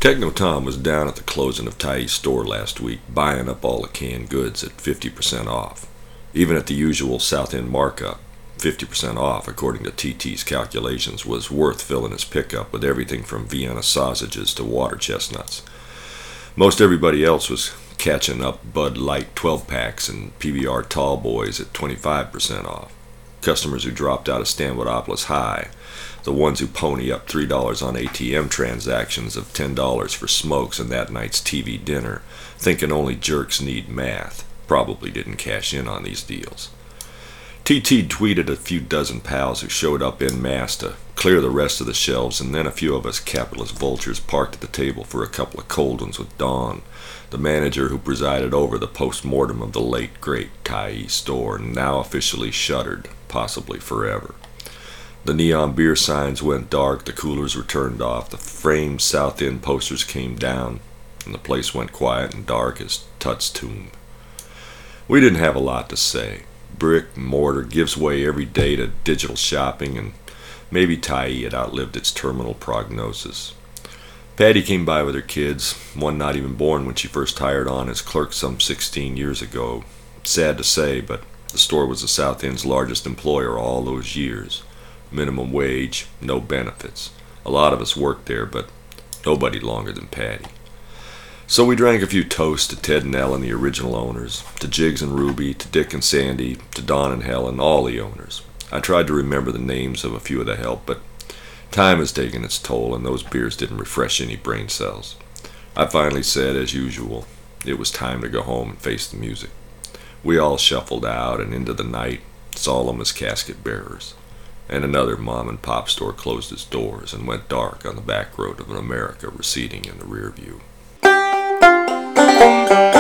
Techno Tom was down at the closing of Ty's store last week, buying up all the canned goods at 50% off. Even at the usual South End markup, 50% off, according to TT's calculations, was worth filling his pickup with everything from Vienna sausages to water chestnuts. Most everybody else was catching up Bud Light 12-packs and PBR tall boys at 25% off. Customers who dropped out of Stanwodopolis High, the ones who pony up $3 on ATM transactions of $10 for smokes and that night's TV dinner, thinking only jerks need math, probably didn't cash in on these deals. TT tweeted a few dozen pals who showed up en masse to clear the rest of the shelves, and then a few of us capitalist vultures parked at the table for a couple of cold ones with Dawn, the manager who presided over the post-mortem of the late, great Ty store, now officially shuttered, possibly forever. The neon beer signs went dark, the coolers were turned off, the framed South End posters came down, and the place went quiet and dark as Tut's tomb. We didn't have a lot to say. Brick and mortar gives way every day to digital shopping, and maybe Ty had outlived its terminal prognosis. Patty came by with her kids, one not even born when she first hired on as clerk some 16 years ago. Sad to say, but the store was the South End's largest employer all those years. Minimum wage, no benefits. A lot of us worked there, but nobody longer than Patty. So we drank a few toasts to Ted and Ellen, the original owners, to Jiggs and Ruby, to Dick and Sandy, to Don and Helen, all the owners. I tried to remember the names of a few of the help, but time has taken its toll, and those beers didn't refresh any brain cells. I finally said, as usual, it was time to go home and face the music. We all shuffled out and into the night, solemn as casket bearers. And another mom-and-pop store closed its doors and went dark on the back road of an America receding in the rear view.